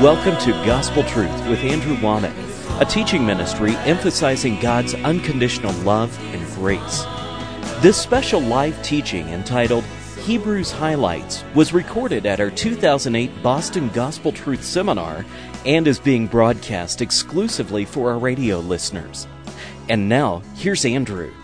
Welcome to Gospel Truth with Andrew Womack, a teaching ministry emphasizing God's unconditional love and grace. This special live teaching entitled Hebrews Highlights was recorded at our 2008 Boston Gospel Truth Seminar and is being broadcast exclusively for our radio listeners. And now, here's Andrew.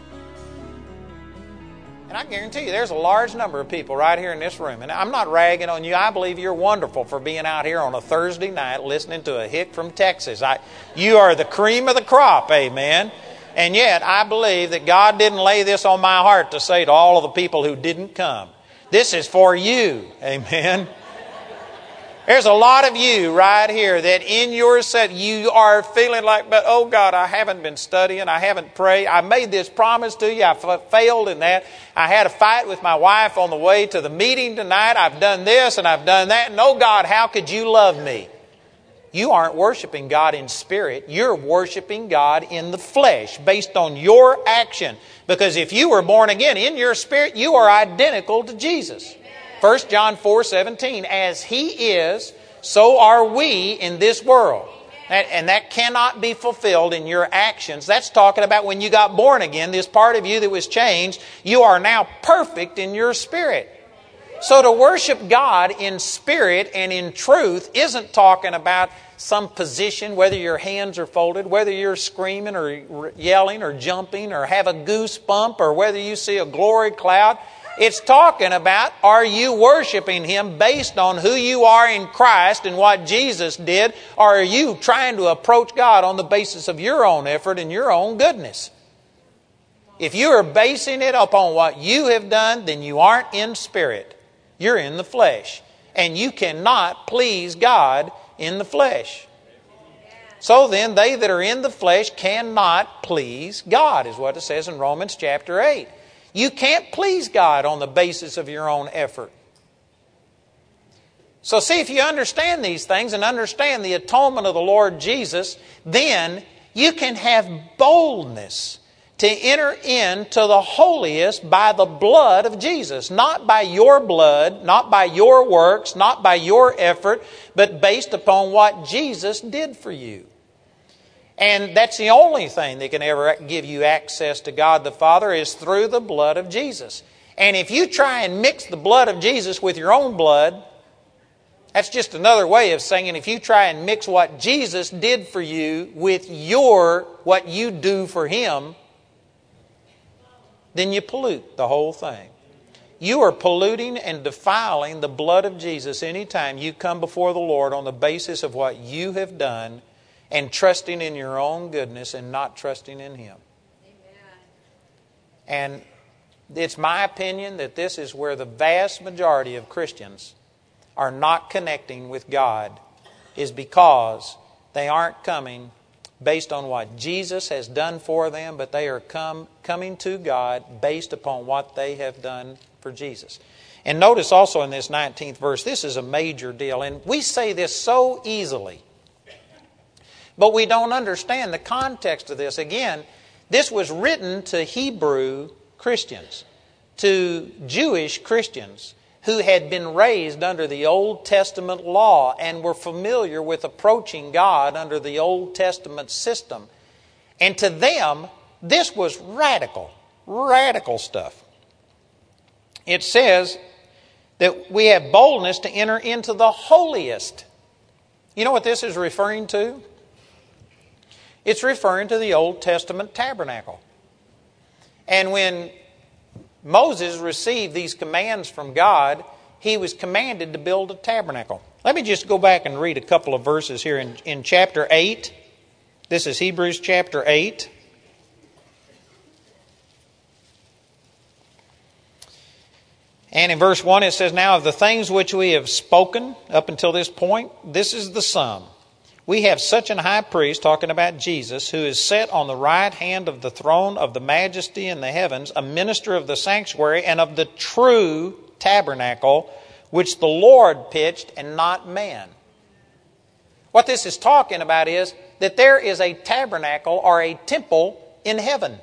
And I guarantee you there's a large number of people right here in this room. And I'm not ragging on you. I believe you're wonderful for being out here on a Thursday night listening to a hick from Texas. You are the cream of the crop, amen. And yet I believe that God didn't lay this on my heart to say to all of the people who didn't come, this is for you, amen. There's a lot of you right here that in yourself you are feeling like, but oh God, I haven't been studying, I haven't prayed, I made this promise to you, I failed in that. I had a fight with my wife on the way to the meeting tonight, I've done this and I've done that, and oh God, how could you love me? You aren't worshiping God in spirit, you're worshiping God in the flesh based on your action. Because if you were born again in your spirit, you are identical to Jesus. 1 John 4:17, as He is, so are we in this world. And that cannot be fulfilled in your actions. That's talking about when you got born again, this part of you that was changed, you are now perfect in your spirit. So to worship God in spirit and in truth isn't talking about some position, whether your hands are folded, whether you're screaming or yelling or jumping or have a goosebump or whether you see a glory cloud. It's talking about, are you worshiping Him based on who you are in Christ and what Jesus did? Or are you trying to approach God on the basis of your own effort and your own goodness? If you are basing it upon what you have done, then you aren't in spirit. You're in the flesh. And you cannot please God in the flesh. So then, they that are in the flesh cannot please God, is what it says in Romans chapter 8. You can't please God on the basis of your own effort. So see, if you understand these things and understand the atonement of the Lord Jesus, then you can have boldness to enter into the holiest by the blood of Jesus. Not by your blood, not by your works, not by your effort, but based upon what Jesus did for you. And that's the only thing that can ever give you access to God the Father is through the blood of Jesus. And if you try and mix the blood of Jesus with your own blood, that's just another way of saying if you try and mix what Jesus did for you with what you do for Him, then you pollute the whole thing. You are polluting and defiling the blood of Jesus anytime you come before the Lord on the basis of what you have done and trusting in your own goodness and not trusting in Him. Amen. And it's my opinion that this is where the vast majority of Christians are not connecting with God, is because they aren't coming based on what Jesus has done for them, but they are coming to God based upon what they have done for Jesus. And notice also in this 19th verse, this is a major deal. And we say this so easily, but we don't understand the context of this. Again, this was written to Hebrew Christians, to Jewish Christians who had been raised under the Old Testament law and were familiar with approaching God under the Old Testament system. And to them, this was radical stuff. It says that we have boldness to enter into the holiest. You know what this is referring to? It's referring to the Old Testament tabernacle. And when Moses received these commands from God, he was commanded to build a tabernacle. Let me just go back and read a couple of verses here in chapter 8. This is Hebrews chapter 8. And in verse 1 it says, now of the things which we have spoken up until this point, this is the sum. We have such an high priest, talking about Jesus, who is set on the right hand of the throne of the majesty in the heavens, a minister of the sanctuary and of the true tabernacle, which the Lord pitched and not man. What this is talking about is that there is a tabernacle or a temple in heaven.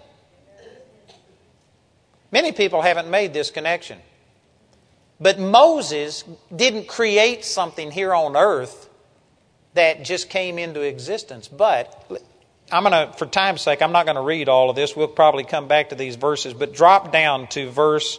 Many people haven't made this connection. But Moses didn't create something here on earth that just came into existence. But for time's sake, I'm not going to read all of this. We'll probably come back to these verses. But drop down to verse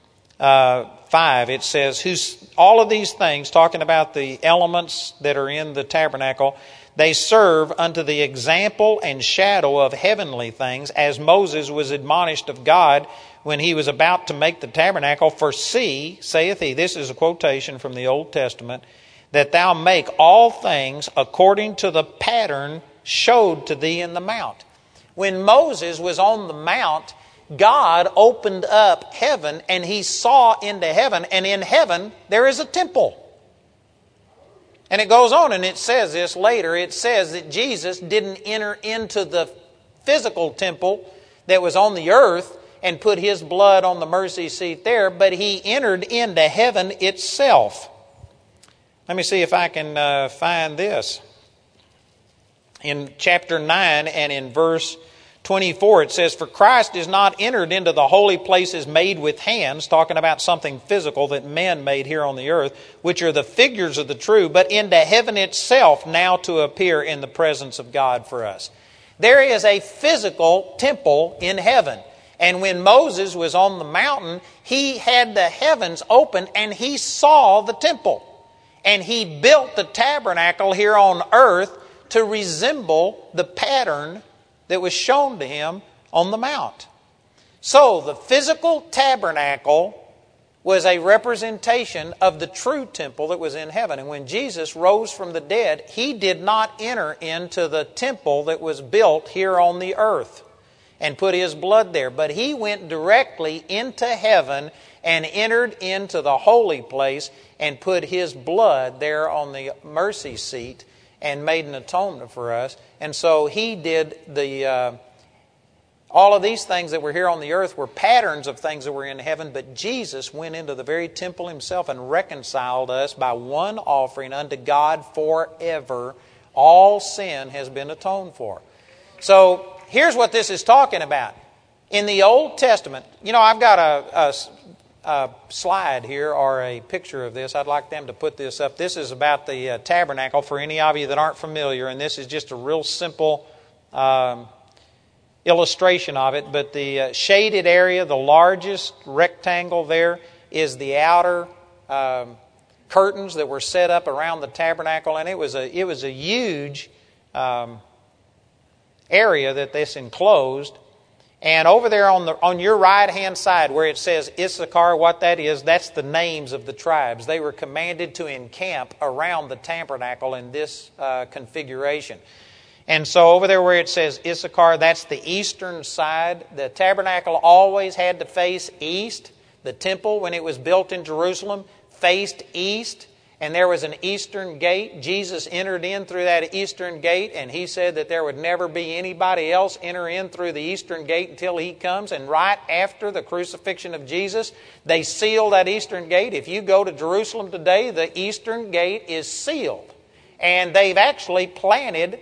5. It says, all of these things, talking about the elements that are in the tabernacle, they serve unto the example and shadow of heavenly things, as Moses was admonished of God when he was about to make the tabernacle. For see, saith he, this is a quotation from the Old Testament, that thou make all things according to the pattern showed to thee in the mount. When Moses was on the mount, God opened up heaven and he saw into heaven, and in heaven there is a temple. And it goes on and it says this later. It says that Jesus didn't enter into the physical temple that was on the earth and put his blood on the mercy seat there, but he entered into heaven itself. Let me see if I can find this. In chapter 9 and in verse 24, it says, for Christ is not entered into the holy places made with hands, talking about something physical that men made here on the earth, which are the figures of the true, but into heaven itself, now to appear in the presence of God for us. There is a physical temple in heaven. And when Moses was on the mountain, he had the heavens open and he saw the temple. And he built the tabernacle here on earth to resemble the pattern that was shown to him on the mount. So the physical tabernacle was a representation of the true temple that was in heaven. And when Jesus rose from the dead, he did not enter into the temple that was built here on the earth and put his blood there, but he went directly into heaven and entered into the holy place and put his blood there on the mercy seat and made an atonement for us. And so he did all of these things that were here on the earth were patterns of things that were in heaven, but Jesus went into the very temple himself and reconciled us by one offering unto God forever. All sin has been atoned for. So here's what this is talking about. In the Old Testament, I've got a slide here or a picture of this. I'd like them to put this up. This is about the tabernacle for any of you that aren't familiar, and this is just a real simple illustration of it. But the shaded area, the largest rectangle there, is the outer curtains that were set up around the tabernacle, and it was a huge area that this enclosed. And over there on your right-hand side where it says Issachar, what that is, that's the names of the tribes. They were commanded to encamp around the tabernacle in this configuration. And so over there where it says Issachar, that's the eastern side. The tabernacle always had to face east. The temple, when it was built in Jerusalem, faced east. And there was an eastern gate. Jesus entered in through that eastern gate, and he said that there would never be anybody else enter in through the eastern gate until he comes. And right after the crucifixion of Jesus, they sealed that eastern gate. If you go to Jerusalem today, the eastern gate is sealed. And they've actually planted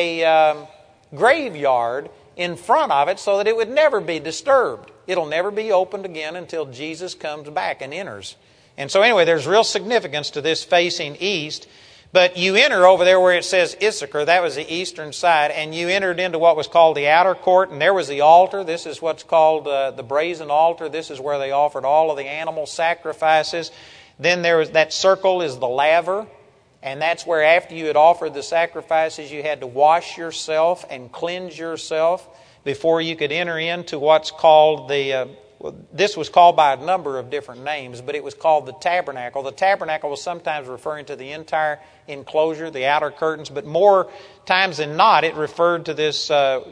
a graveyard in front of it so that it would never be disturbed. It'll never be opened again until Jesus comes back and enters. And so anyway, there's real significance to this facing east. But you enter over there where it says Issachar, that was the eastern side, and you entered into what was called the outer court, and there was the altar. This is what's called the brazen altar. This is where they offered all of the animal sacrifices. Then there was that circle is the laver, and that's where after you had offered the sacrifices, you had to wash yourself and cleanse yourself before you could enter into what's called this was called by a number of different names, but it was called the tabernacle. The tabernacle was sometimes referring to the entire enclosure, the outer curtains, but more times than not, it referred to this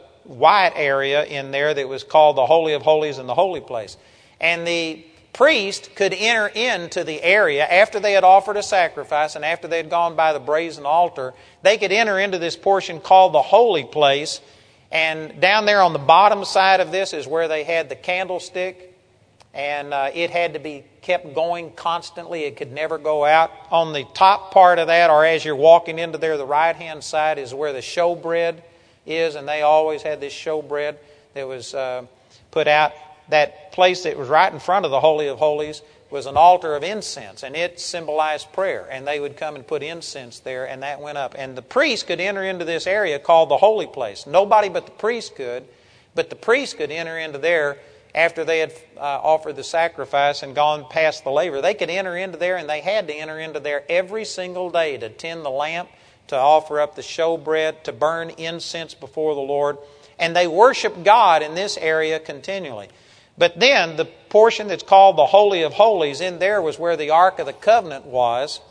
white area in there that was called the Holy of Holies and the Holy Place. And the priest could enter into the area after they had offered a sacrifice and after they had gone by the brazen altar. They could enter into this portion called the Holy Place. And down there on the bottom side of this is where they had the candlestick, and it had to be kept going constantly. It could never go out. On the top part of that, or as you're walking into there, the right-hand side is where the showbread is, and they always had this showbread that was put out. That place that was right in front of the Holy of Holies, was an altar of incense, and it symbolized prayer. And they would come and put incense there, and that went up. And the priest could enter into this area called the holy place. Nobody but the priest could, but the priest could enter into there after they had offered the sacrifice and gone past the laver. They could enter into there, and they had to enter into there every single day to tend the lamp, to offer up the showbread, to burn incense before the Lord. And they worshiped God in this area continually. But then the portion that's called the Holy of Holies, in there was where the Ark of the Covenant was.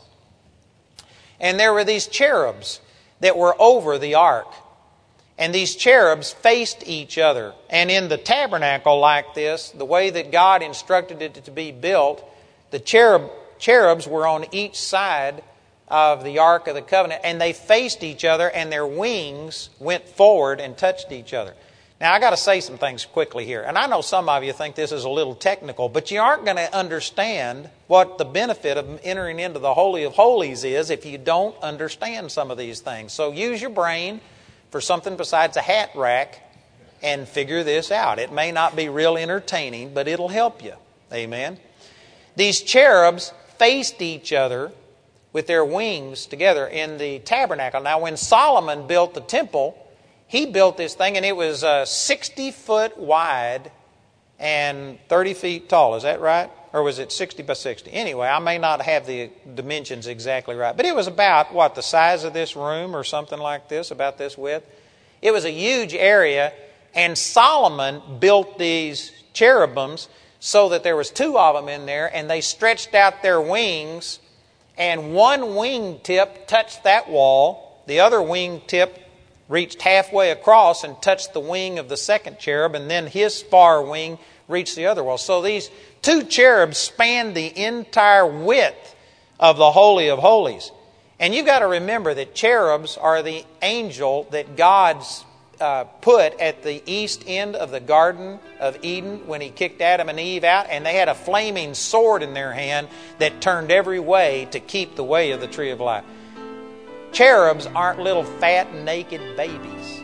And there were these cherubs that were over the Ark. And these cherubs faced each other. And in the tabernacle like this, the way that God instructed it to be built, the cherubs were on each side of the Ark of the Covenant, and they faced each other, and their wings went forward and touched each other. Now, I got to say some things quickly here. And I know some of you think this is a little technical, but you aren't going to understand what the benefit of entering into the Holy of Holies is if you don't understand some of these things. So use your brain for something besides a hat rack and figure this out. It may not be real entertaining, but it'll help you. Amen. These cherubs faced each other with their wings together in the tabernacle. Now, when Solomon built the temple, he built this thing, and it was 60 foot wide and 30 feet tall. Is that right? Or was it 60 by 60? Anyway, I may not have the dimensions exactly right. But it was about, the size of this room or something like this, about this width. It was a huge area, and Solomon built these cherubims so that there was two of them in there, and they stretched out their wings, and one wing tip touched that wall. The other wing tip reached halfway across and touched the wing of the second cherub, and then his far wing reached the other wall. So these two cherubs spanned the entire width of the Holy of Holies. And you've got to remember that cherubs are the angel that God's put at the east end of the Garden of Eden when He kicked Adam and Eve out, and they had a flaming sword in their hand that turned every way to keep the way of the tree of life. Cherubs aren't little fat, naked babies.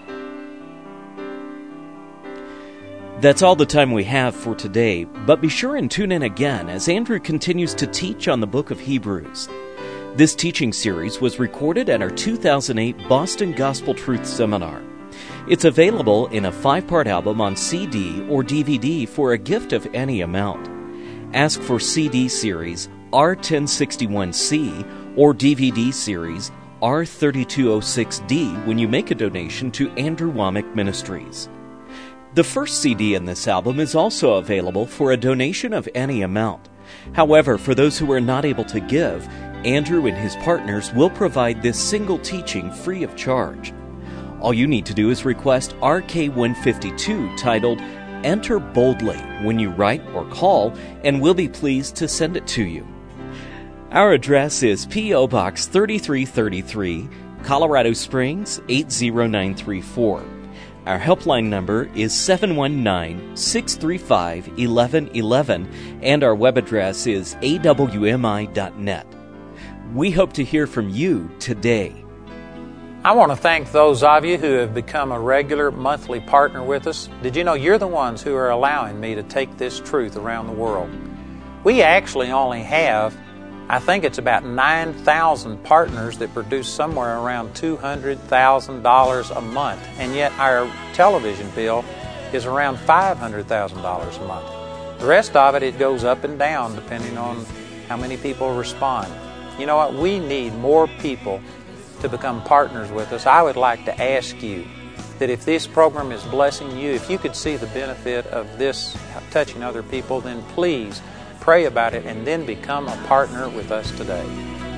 That's all the time we have for today, but be sure and tune in again as Andrew continues to teach on the book of Hebrews. This teaching series was recorded at our 2008 Boston Gospel Truth Seminar. It's available in a 5-part album on CD or DVD for a gift of any amount. Ask for CD series R1061C or DVD series R3206D when you make a donation to Andrew Wommack Ministries. The first CD in this album is also available for a donation of any amount. However, for those who are not able to give, Andrew and his partners will provide this single teaching free of charge. All you need to do is request RK152 titled Enter Boldly when you write or call, and we'll be pleased to send it to you. Our address is P.O. Box 3333, Colorado Springs 80934. Our helpline number is 719-635-1111, and our web address is awmi.net. We hope to hear from you today. I want to thank those of you who have become a regular monthly partner with us. Did you know you're the ones who are allowing me to take this truth around the world? We actually only have, I think it's about 9,000 partners that produce somewhere around $200,000 a month. And yet our television bill is around $500,000 a month. The rest of it goes up and down depending on how many people respond. You know what? We need more people to become partners with us. I would like to ask you that if this program is blessing you, if you could see the benefit of this touching other people, then please pray about it and then become a partner with us today.